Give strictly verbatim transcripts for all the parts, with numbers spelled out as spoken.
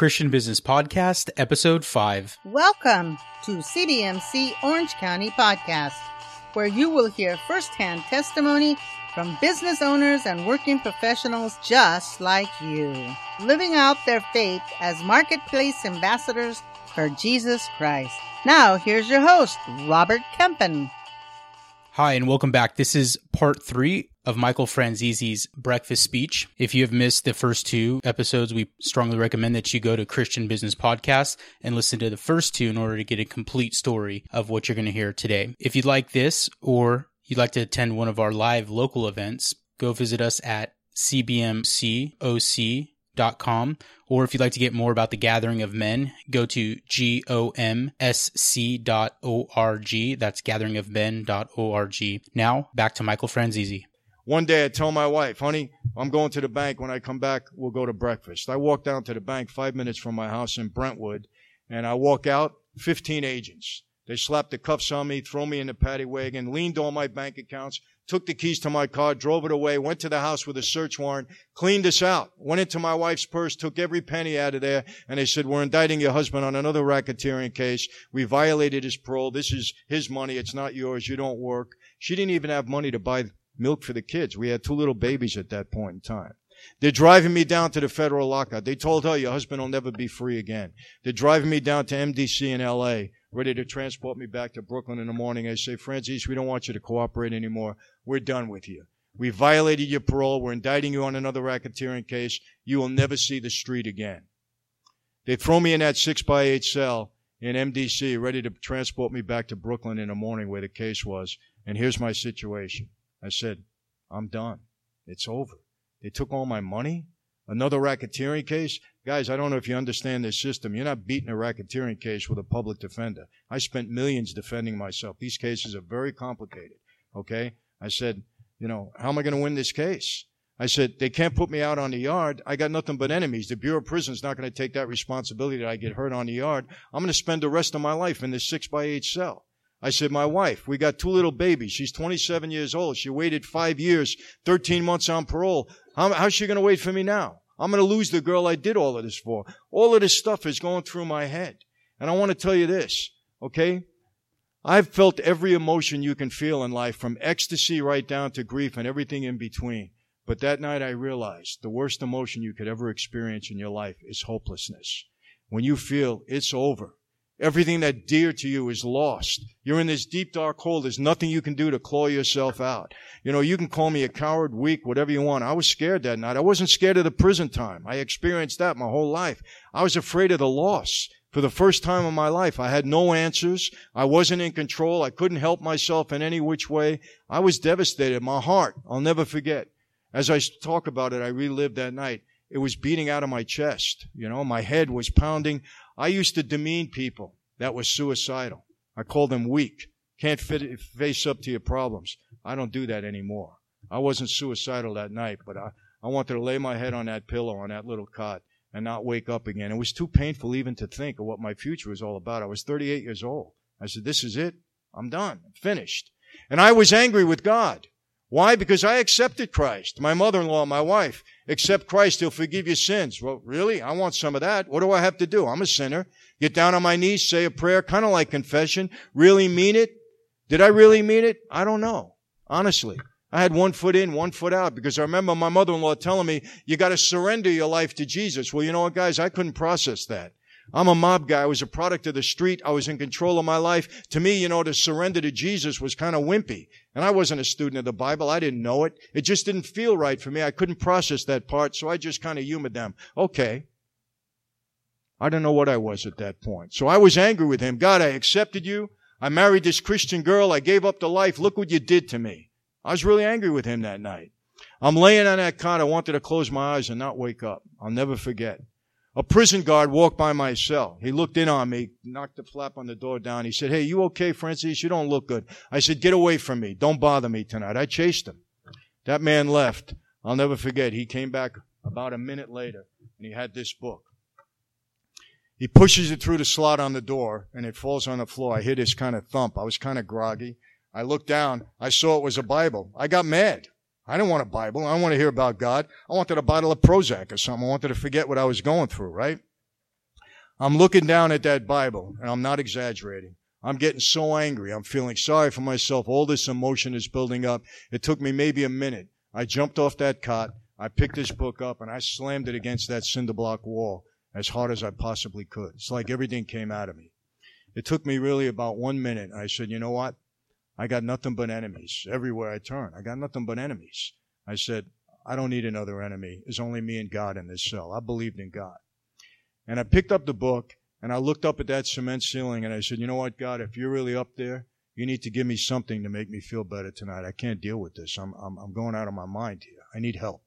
Christian Business Podcast, Episode five. Welcome to C D M C Orange County Podcast, where you will hear firsthand testimony from business owners and working professionals just like you, living out their faith as marketplace ambassadors for Jesus Christ. Now, here's your host, Robert Kempen. Hi, and welcome back. This is part three of Michael Franzese's breakfast speech. If you have missed the first two episodes, we strongly recommend that you go to Christian Business Podcast and listen to the first two in order to get a complete story of what you're going to hear today. If you'd like this, or you'd like to attend one of our live local events, go visit us at c b m c o c dot com. Or if you'd like to get more about the Gathering of Men, go to G O M S C dot org. That's gathering of men dot org. Now, back to Michael Franzese. One day I tell my wife, honey, I'm going to the bank. When I come back, we'll go to breakfast. I walk down to the bank five minutes from my house in Brentwood, and I walk out, fifteen agents. They slapped the cuffs on me, throw me in the paddy wagon, leaned all my bank accounts, took the keys to my car, drove it away, went to the house with a search warrant, cleaned us out, went into my wife's purse, took every penny out of there, and they said, we're indicting your husband on another racketeering case. We violated his parole. This is his money. It's not yours. You don't work. She didn't even have money to buy milk for the kids. We had two little babies at that point in time. They're driving me down to the federal lockout. They told her, your husband will never be free again. They're driving me down to M D C in L A, ready to transport me back to Brooklyn in the morning. I say, Franzese, we don't want you to cooperate anymore. We're done with you. We violated your parole. We're indicting you on another racketeering case. You will never see the street again. They throw me in that six by eight cell in M D C, ready to transport me back to Brooklyn in the morning where the case was. And here's my situation. I said, I'm done. It's over. They took all my money. Another racketeering case. Guys, I don't know if you understand this system. You're not beating a racketeering case with a public defender. I spent millions defending myself. These cases are very complicated. Okay? I said, you know, how am I going to win this case? I said, they can't put me out on the yard. I got nothing but enemies. The Bureau of Prisons not going to take that responsibility that I get hurt on the yard. I'm going to spend the rest of my life in this six by eight cell. I said, my wife, we got two little babies. She's twenty-seven years old. She waited five years, thirteen months on parole. How, how's she going to wait for me now? I'm going to lose the girl I did all of this for. All of this stuff is going through my head. And I want to tell you this, okay? I've felt every emotion you can feel in life, from ecstasy right down to grief and everything in between. But that night I realized the worst emotion you could ever experience in your life is hopelessness. When you feel it's over. Everything that dear to you is lost. You're in this deep, dark hole. There's nothing you can do to claw yourself out. You know, you can call me a coward, weak, whatever you want. I was scared that night. I wasn't scared of the prison time. I experienced that my whole life. I was afraid of the loss. For the first time in my life, I had no answers. I wasn't in control. I couldn't help myself in any which way. I was devastated. My heart, I'll never forget. As I talk about it, I relived that night. It was beating out of my chest. You know, my head was pounding. I used to demean people that were suicidal. I called them weak. Can't fit, face up to your problems. I don't do that anymore. I wasn't suicidal that night, but I, I wanted to lay my head on that pillow, on that little cot, and not wake up again. It was too painful even to think of what my future was all about. I was thirty-eight years old. I said, this is it. I'm done. I'm finished. And I was angry with God. Why? Because I accepted Christ. My mother-in-law, my wife, accept Christ, he'll forgive your sins. Well, really? I want some of that. What do I have to do? I'm a sinner. Get down on my knees, say a prayer, kind of like confession. Really mean it? Did I really mean it? I don't know. Honestly. I had one foot in, one foot out, because I remember my mother-in-law telling me, you got to surrender your life to Jesus. Well, you know what, guys? I couldn't process that. I'm a mob guy. I was a product of the street. I was in control of my life. To me, you know, to surrender to Jesus was kind of wimpy. And I wasn't a student of the Bible. I didn't know it. It just didn't feel right for me. I couldn't process that part, so I just kind of humored them. Okay. I don't know what I was at that point. So I was angry with him. God, I accepted you. I married this Christian girl. I gave up the life. Look what you did to me. I was really angry with him that night. I'm laying on that cot. I wanted to close my eyes and not wake up. I'll never forget. A prison guard walked by my cell. He looked in on me, knocked the flap on the door down. He said, hey, you okay, Franzese? You don't look good. I said, get away from me. Don't bother me tonight. I chased him. That man left. I'll never forget. He came back about a minute later, and he had this book. He pushes it through the slot on the door, and it falls on the floor. I hear this kind of thump. I was kind of groggy. I looked down. I saw it was a Bible. I got mad. I didn't want a Bible. I didn't want to hear about God. I wanted a bottle of Prozac or something. I wanted to forget what I was going through, right? I'm looking down at that Bible, and I'm not exaggerating. I'm getting so angry. I'm feeling sorry for myself. All this emotion is building up. It took me maybe a minute. I jumped off that cot. I picked this book up, and I slammed it against that cinder block wall as hard as I possibly could. It's like everything came out of me. It took me really about one minute. I said, you know what? I got nothing but enemies everywhere I turn. I got nothing but enemies. I said, I don't need another enemy. It's only me and God in this cell. I believed in God. And I picked up the book, and I looked up at that cement ceiling, and I said, you know what, God, if you're really up there, you need to give me something to make me feel better tonight. I can't deal with this. I'm, I'm, I'm going out of my mind here. I need help.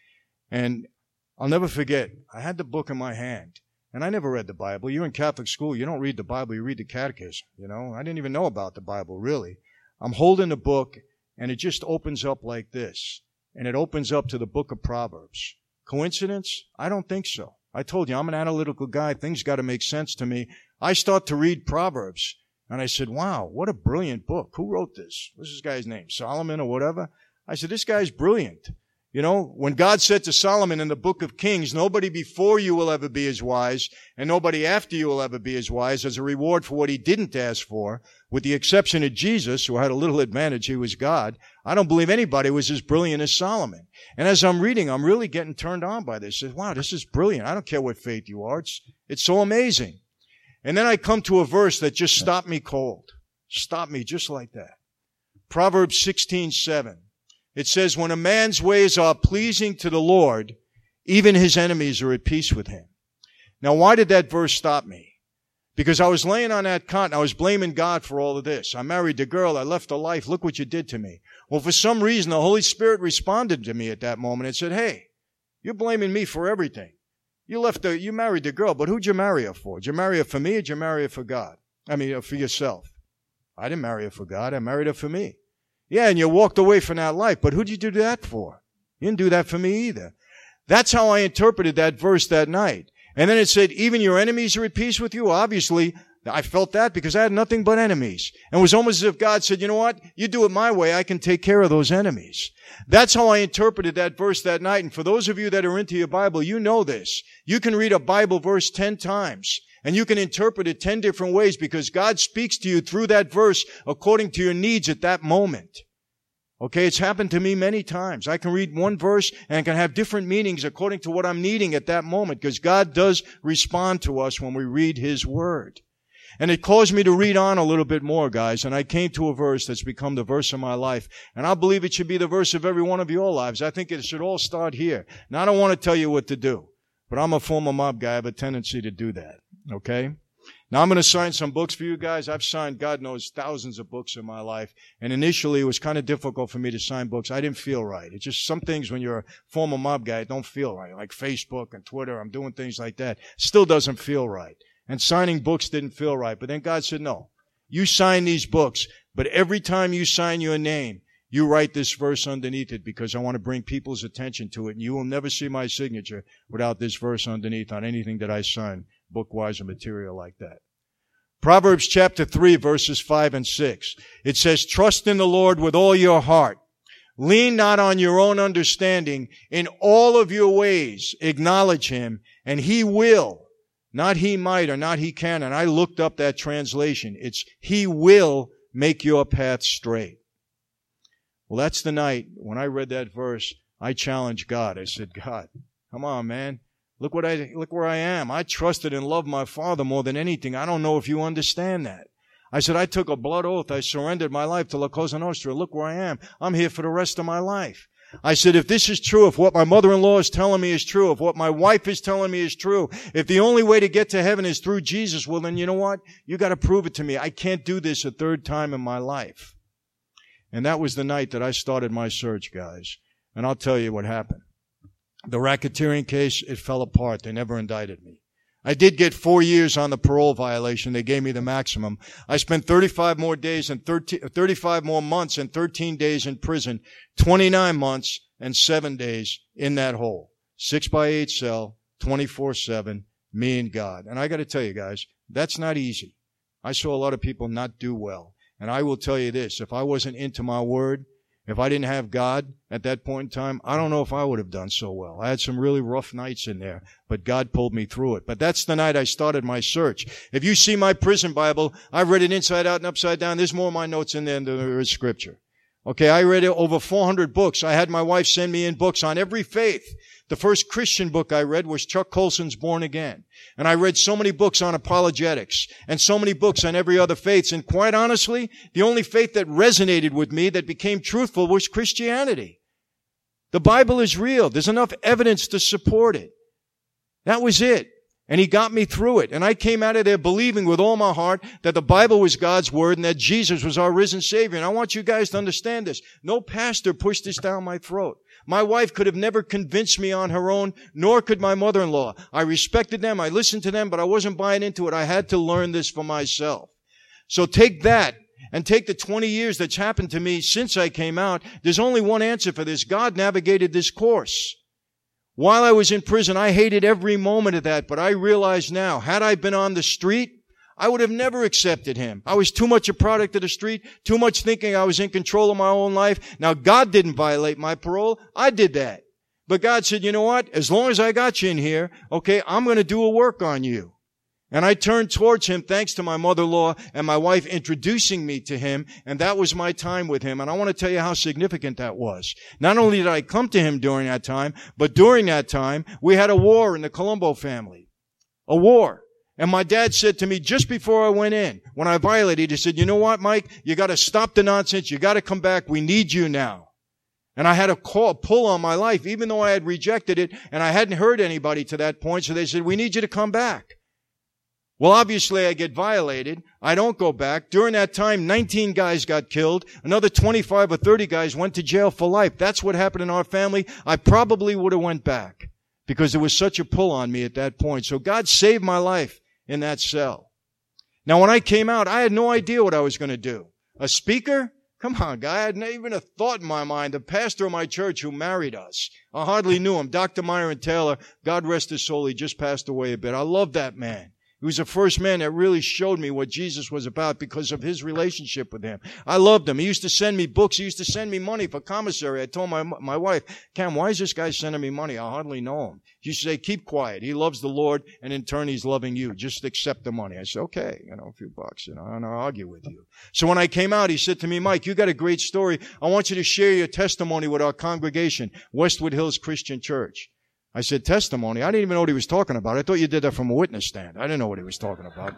And I'll never forget, I had the book in my hand, and I never read the Bible. You're in Catholic school. You don't read the Bible. You read the catechism, you know. I didn't even know about the Bible, really. I'm holding the book, and it just opens up like this, and it opens up to the book of Proverbs. Coincidence? I don't think so. I told you, I'm an analytical guy. Things got to make sense to me. I start to read Proverbs, and I said, wow, what a brilliant book. Who wrote this? What's this guy's name? Solomon or whatever? I said, this guy's brilliant. You know, when God said to Solomon in the book of Kings, nobody before you will ever be as wise, and nobody after you will ever be as wise as a reward for what he didn't ask for, with the exception of Jesus, who had a little advantage, he was God. I don't believe anybody was as brilliant as Solomon. And as I'm reading, I'm really getting turned on by this. I said, wow, this is brilliant. I don't care what faith you are. It's, it's so amazing. And then I come to a verse that just stopped me cold. Stopped me just like that. Proverbs sixteen seven. It says, when a man's ways are pleasing to the Lord, even his enemies are at peace with him. Now, why did that verse stop me? Because I was laying on that cot and I was blaming God for all of this. I married the girl. I left the life. Look what you did to me. Well, for some reason, the Holy Spirit responded to me at that moment and said, hey, you're blaming me for everything. You left the, you married the girl, but who'd you marry her for? Did you marry her for me or did you marry her for God? I mean, for yourself. I didn't marry her for God. I married her for me. Yeah, and you walked away from that life, but who'd you do that for? You didn't do that for me either. That's how I interpreted that verse that night. And then it said, even your enemies are at peace with you. Obviously, I felt that because I had nothing but enemies. And it was almost as if God said, you know what? You do it my way, I can take care of those enemies. That's how I interpreted that verse that night. And for those of you that are into your Bible, you know this. You can read a Bible verse ten times. And you can interpret it ten different ways because God speaks to you through that verse according to your needs at that moment. Okay, it's happened to me many times. I can read one verse and it can have different meanings according to what I'm needing at that moment because God does respond to us when we read His Word. And it caused me to read on a little bit more, guys, and I came to a verse that's become the verse of my life. And I believe it should be the verse of every one of your lives. I think it should all start here. Now, I don't want to tell you what to do, but I'm a former mob guy. I have a tendency to do that. Okay? Now, I'm going to sign some books for you guys. I've signed, God knows, thousands of books in my life. And initially, it was kind of difficult for me to sign books. I didn't feel right. It's just some things when you're a former mob guy, it don't feel right. Like Facebook and Twitter, I'm doing things like that. Still doesn't feel right. And signing books didn't feel right. But then God said, no, you sign these books. But every time you sign your name, you write this verse underneath it because I want to bring people's attention to it. And you will never see my signature without this verse underneath on anything that I sign, book-wise or material like that. Proverbs chapter three, verses five and six. It says, trust in the Lord with all your heart. Lean not on your own understanding. In all of your ways, acknowledge Him, and He will. Not He might or not He can. And I looked up that translation. It's He will make your path straight. Well, that's the night when I read that verse, I challenged God. I said, God, come on, man. Look what I, look where I am. I trusted and loved my Father more than anything. I don't know if you understand that. I said, I took a blood oath. I surrendered my life to La Cosa Nostra. Look where I am. I'm here for the rest of my life. I said, if this is true, if what my mother-in-law is telling me is true, if what my wife is telling me is true, if the only way to get to heaven is through Jesus, well, then you know what? You got to prove it to me. I can't do this a third time in my life. And that was the night that I started my search, guys. And I'll tell you what happened. The racketeering case, it fell apart. They never indicted me. I did get four years on the parole violation. They gave me the maximum. I spent thirty-five more days and thirteen, thirty-five more months and thirteen days in prison, twenty-nine months and seven days in that hole. Six by eight cell, twenty-four seven, me and God. And I got to tell you guys, that's not easy. I saw a lot of people not do well. And I will tell you this, if I wasn't into my word, If I didn't have God at that point in time, I don't know if I would have done so well. I had some really rough nights in there, but God pulled me through it. But that's the night I started my search. If you see my prison Bible, I've read it inside out and upside down. There's more of my notes in there than there is scripture. Okay, I read over four hundred books. I had my wife send me in books on every faith. The first Christian book I read was Chuck Colson's Born Again. And I read so many books on apologetics and so many books on every other faith. And quite honestly, the only faith that resonated with me, that became truthful, was Christianity. The Bible is real. There's enough evidence to support it. That was it. And he got me through it. And I came out of there believing with all my heart that the Bible was God's word and that Jesus was our risen Savior. And I want you guys to understand this. No pastor pushed this down my throat. My wife could have never convinced me on her own, nor could my mother-in-law. I respected them. I listened to them, but I wasn't buying into it. I had to learn this for myself. So take that and take the twenty years that's happened to me since I came out. There's only one answer for this. God navigated this course. While I was in prison, I hated every moment of that, but I realize now, had I been on the street, I would have never accepted him. I was too much a product of the street, too much thinking I was in control of my own life. Now, God didn't violate my parole. I did that. But God said, you know what? As long as I got you in here, okay, I'm going to do a work on you. And I turned towards him thanks to my mother-in-law and my wife introducing me to him, and that was my time with him. And I want to tell you how significant that was. Not only did I come to him during that time, but during that time, we had a war in the Colombo family. A war. And my dad said to me just before I went in, when I violated, he said, you know what, Mike? You got to stop the nonsense. You got to come back. We need you now. And I had a call, pull on my life, even though I had rejected it, and I hadn't heard anybody to that point. So they said, we need you to come back. Well, obviously, I get violated. I don't go back. During that time, nineteen guys got killed. Another twenty-five or thirty guys went to jail for life. That's what happened in our family. I probably would have went back because there was such a pull on me at that point. So God saved my life in that cell. Now, when I came out, I had no idea what I was going to do. A speaker? Come on, guy. I had not even a thought in my mind. The pastor of my church who married us, I hardly knew him. Doctor Myron Taylor, God rest his soul, he just passed away a bit. I love that man. He was the first man that really showed me what Jesus was about because of his relationship with him. I loved him. He used to send me books. He used to send me money for commissary. I told my my wife, Cam, why is this guy sending me money? I hardly know him. She used to say, keep quiet. He loves the Lord, and in turn, he's loving you. Just accept the money. I said, okay, you know, a few bucks, you know, I don't argue with you. So when I came out, he said to me, Mike, you got a great story. I want you to share your testimony with our congregation, Westwood Hills Christian Church. I said, testimony? I didn't even know what he was talking about. I thought you did that from a witness stand. I didn't know what he was talking about.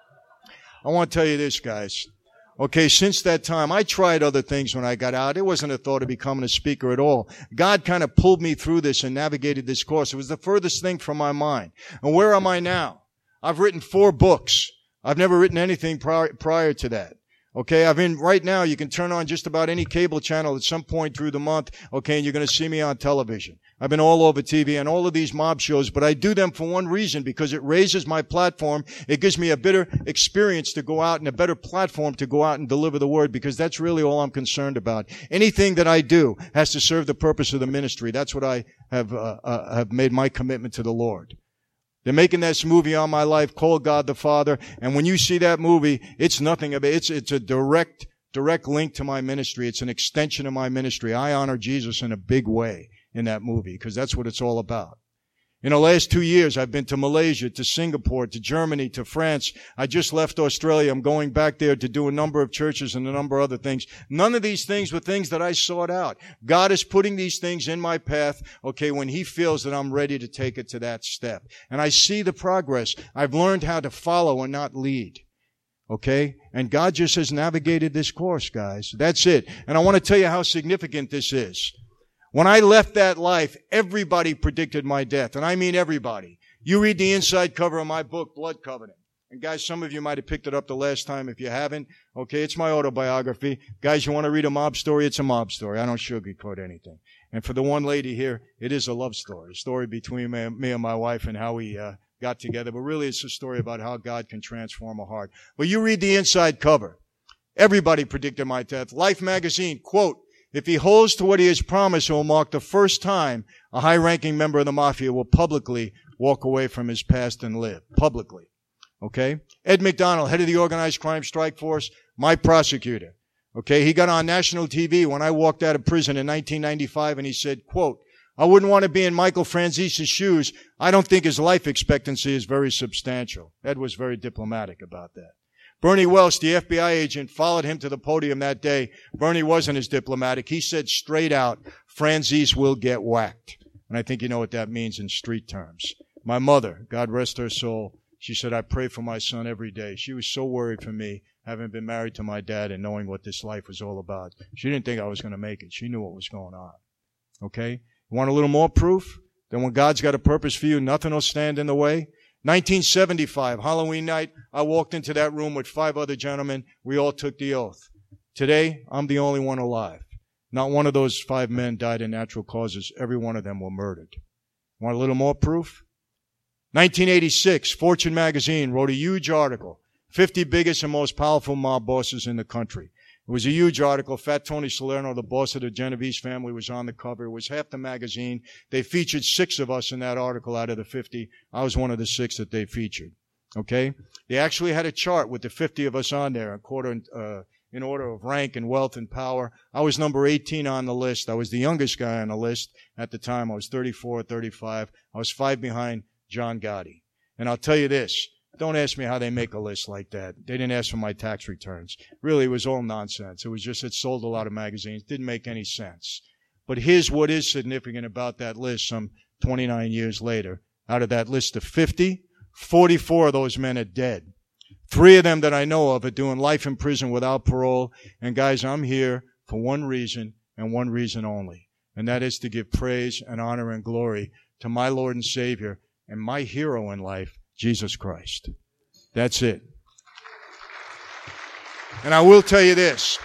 I want to tell you this, guys. Okay, since that time, I tried other things when I got out. It wasn't a thought of becoming a speaker at all. God kind of pulled me through this and navigated this course. It was the furthest thing from my mind. And where am I now? I've written four books. I've never written anything prior, prior to that. Okay, I've been, right now, you can turn on just about any cable channel at some point through the month, okay, and you're going to see me on television. I've been all over T V and all of these mob shows, but I do them for one reason, because it raises my platform. It gives me a better experience to go out and a better platform to go out and deliver the word, because that's really all I'm concerned about. Anything that I do has to serve the purpose of the ministry. That's what I have, uh, uh, have made my commitment to the Lord. They're making this movie on my life called God the Father. And when you see that movie, it's nothing of it. It's, it's a direct, direct link to my ministry. It's an extension of my ministry. I honor Jesus in a big way in that movie, because that's what it's all about. In the last two years, I've been to Malaysia, to Singapore, to Germany, to France. I just left Australia. I'm going back there to do a number of churches and a number of other things. None of these things were things that I sought out. God is putting these things in my path, okay, when He feels that I'm ready to take it to that step. And I see the progress. I've learned how to follow and not lead. Okay? And God just has navigated this course, guys. That's it. And I want to tell you how significant this is. When I left that life, everybody predicted my death. And I mean everybody. You read the inside cover of my book, Blood Covenant. And guys, some of you might have picked it up the last time. If you haven't, okay, it's my autobiography. Guys, you want to read a mob story? It's a mob story. I don't sugarcoat anything. And for the one lady here, it is a love story. A story between me, me and my wife and how we uh, got together. But really, it's a story about how God can transform a heart. But you read the inside cover. Everybody predicted my death. Life magazine, quote, if he holds to what he has promised, it will mark the first time a high-ranking member of the mafia will publicly walk away from his past and live. Publicly. Okay? Ed McDonald, head of the Organized Crime Strike Force, my prosecutor. Okay, he got on national T V when I walked out of prison in nineteen ninety-five, and he said, quote, I wouldn't want to be in Michael Franzese's shoes. I don't think his life expectancy is very substantial. Ed was very diplomatic about that. Bernie Welsh, the F B I agent, followed him to the podium that day. Bernie wasn't as diplomatic. He said straight out, Franzese will get whacked. And I think you know what that means in street terms. My mother, God rest her soul, she said, I pray for my son every day. She was so worried for me, having been married to my dad and knowing what this life was all about. She didn't think I was going to make it. She knew what was going on. Okay? You want a little more proof? Then when God's got a purpose for you, nothing will stand in the way. nineteen seventy-five, Halloween night, I walked into that room with five other gentlemen. We all took the oath. Today, I'm the only one alive. Not one of those five men died in natural causes. Every one of them were murdered. Want a little more proof? nineteen eighty-six, Fortune magazine wrote a huge article, fifty biggest and most powerful mob bosses in the country. It was a huge article. Fat Tony Salerno, the boss of the Genovese family, was on the cover. It was half the magazine. They featured six of us in that article out of the fifty. I was one of the six that they featured. Okay? They actually had a chart with the fifty of us on there, in, quarter, uh, in order of rank and wealth and power. I was number eighteen on the list. I was the youngest guy on the list at the time. I was thirty-four, thirty-five. I was five behind John Gotti. And I'll tell you this. Don't ask me how they make a list like that. They didn't ask for my tax returns. Really, it was all nonsense. It was just it sold a lot of magazines. Didn't make any sense. But here's what is significant about that list some twenty-nine years later. Out of that list of fifty, forty-four of those men are dead. Three of them that I know of are doing life in prison without parole. And guys, I'm here for one reason and one reason only. And that is to give praise and honor and glory to my Lord and Savior and my hero in life, Jesus Christ. That's it. And I will tell you this.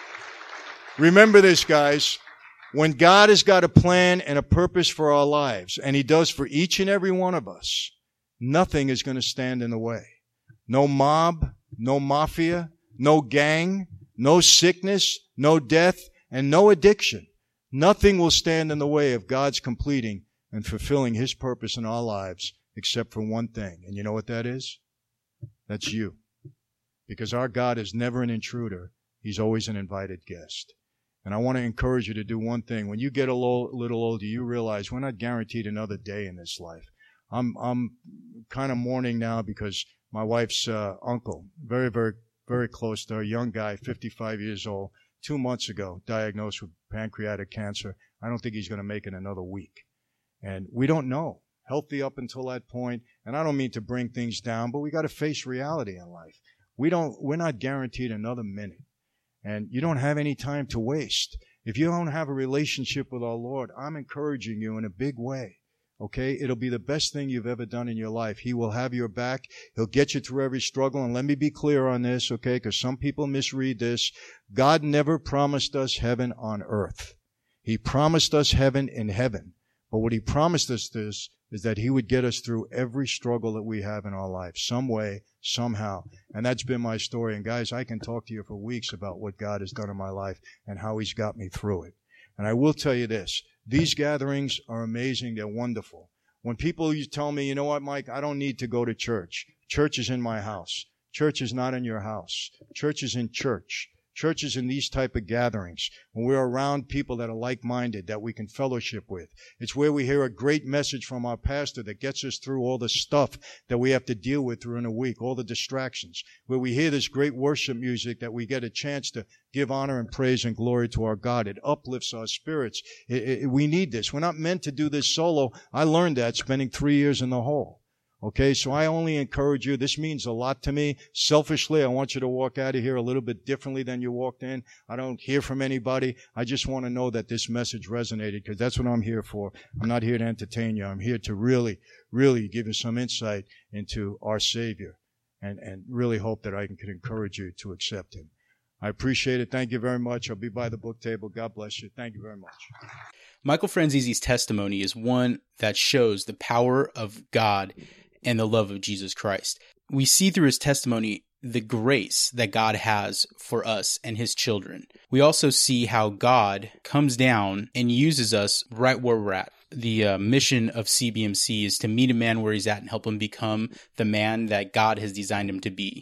Remember this, guys. When God has got a plan and a purpose for our lives, and He does for each and every one of us, nothing is going to stand in the way. No mob, no mafia, no gang, no sickness, no death, and no addiction. Nothing will stand in the way of God's completing and fulfilling His purpose in our lives, except for one thing. And you know what that is? That's you. Because our God is never an intruder. He's always an invited guest. And I want to encourage you to do one thing. When you get a little older, you realize we're not guaranteed another day in this life. I'm I'm kind of mourning now because my wife's uh, uncle, very, very, very close to her, young guy, fifty-five years old, two months ago, diagnosed with pancreatic cancer. I don't think he's going to make it another week. And we don't know. Healthy up until that point. And I don't mean to bring things down, but we got to face reality in life. We don't, we're not guaranteed another minute. And you don't have any time to waste. If you don't have a relationship with our Lord, I'm encouraging you in a big way. Okay? It'll be the best thing you've ever done in your life. He will have your back. He'll get you through every struggle. And let me be clear on this, okay? Because some people misread this. God never promised us heaven on earth. He promised us heaven in heaven. But what He promised us this is that He would get us through every struggle that we have in our life, some way, somehow. And that's been my story. And guys, I can talk to you for weeks about what God has done in my life and how He's got me through it. And I will tell you this. These gatherings are amazing. They're wonderful. When people you tell me, you know what, Mike, I don't need to go to church. Church is in my house. Church is not in your house. Church is in church. Church is in these type of gatherings, when we're around people that are like-minded, that we can fellowship with. It's where we hear a great message from our pastor that gets us through all the stuff that we have to deal with during a week, all the distractions. Where we hear this great worship music that we get a chance to give honor and praise and glory to our God. It uplifts our spirits. It, it, we need this. We're not meant to do this solo. I learned that spending three years in the hole. Okay, so I only encourage you. This means a lot to me. Selfishly, I want you to walk out of here a little bit differently than you walked in. I don't hear from anybody. I just want to know that this message resonated, because that's what I'm here for. I'm not here to entertain you. I'm here to really, really give you some insight into our Savior, and, and really hope that I can, can encourage you to accept Him. I appreciate it. Thank you very much. I'll be by the book table. God bless you. Thank you very much. Michael Franzese's testimony is one that shows the power of God and the love of Jesus Christ. We see through his testimony the grace that God has for us and His children. We also see how God comes down and uses us right where we're at. The uh, mission of C B M C is to meet a man where he's at and help him become the man that God has designed him to be.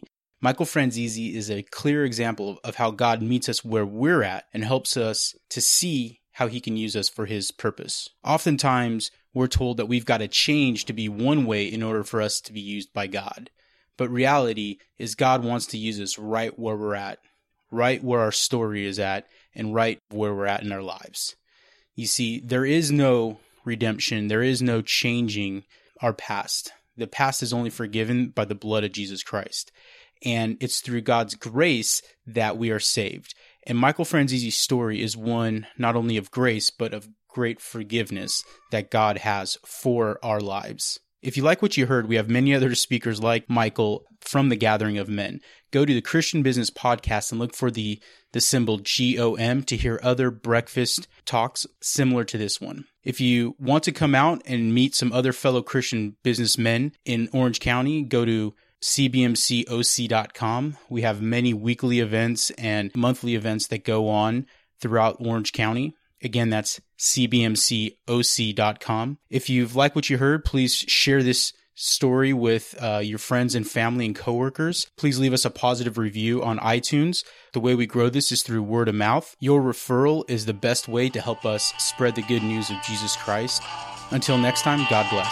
Michael Franzese is a clear example of, of how God meets us where we're at and helps us to see how he can use us for his purpose. Oftentimes, we're told that we've got to change to be one way in order for us to be used by God. But reality is God wants to use us right where we're at, right where our story is at, and right where we're at in our lives. You see, there is no redemption. There is no changing our past. The past is only forgiven by the blood of Jesus Christ. And it's through God's grace that we are saved. And Michael Franzese's story is one not only of grace, but of great forgiveness that God has for our lives. If you like what you heard, we have many other speakers like Michael from the Gathering of Men. Go to the Christian Business Podcast and look for the, the symbol G O M to hear other breakfast talks similar to this one. If you want to come out and meet some other fellow Christian businessmen in Orange County, go to C B M C O C dot com. We have many weekly events and monthly events that go on throughout Orange County. Again, that's C B M C O C dot com. If you've liked what you heard, please share this story with uh, your friends and family and coworkers. Please leave us a positive review on iTunes. The way we grow this is through word of mouth. Your referral is the best way to help us spread the good news of Jesus Christ. Until next time, God bless.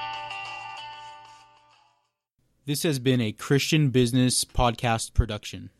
This has been a Christian Business Podcast production.